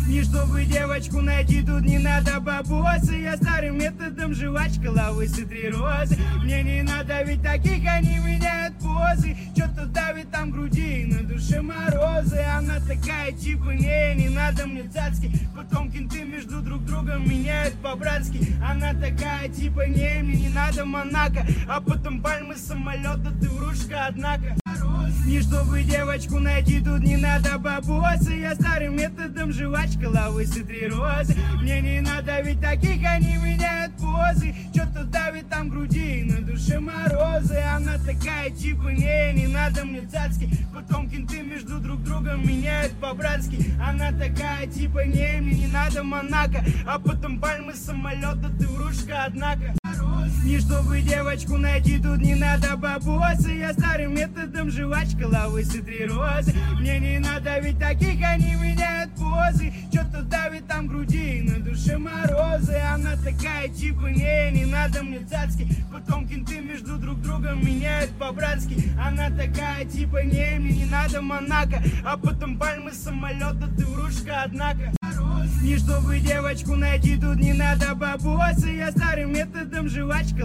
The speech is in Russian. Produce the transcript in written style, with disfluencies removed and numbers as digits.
Не чтобы девочку найти, тут не надо бабосы. Я старым методом жвачка, лавысы, 3 розы. Мне не надо, ведь таких они меняют позы. Что-то давит там в груди, на душе морозы. Она такая типа, не надо мне цацки. Потом кенты между друг другом меняют по-братски. Она такая типа, мне не надо Монако. А потом пальмы, самолета, ты врушка, однако. Не чтобы девочку найти, тут не надо бабосы. Я старым методом жвачка, лавысы, 3 розы. Мне не надо, ведь таких они меняют позы. Что-то давит там в груди, на душе морозы. Она такая типа, не надо мне цацки. Потом кенты между друг другом меняют по-братски. Она такая типа, мне не надо Монако. А потом пальмы, самолета, ты врушка, однако. Не чтобы девочку найти, тут не надо бабосы. Я старым методом жвачка, лавысы, 3 розы. Мне не надо, ведь таких они меняют позы. Что-то давит там в груди, на душе морозы. Она такая типа, не надо мне цацки. Потом кенты между друг другом меняют по-братски. Она такая типа, не надо Монако. А потом пальмы, самолета, ты врушка, однако. Не чтобы девочку найти, тут не надо бабосы. Я старым методом жвачка,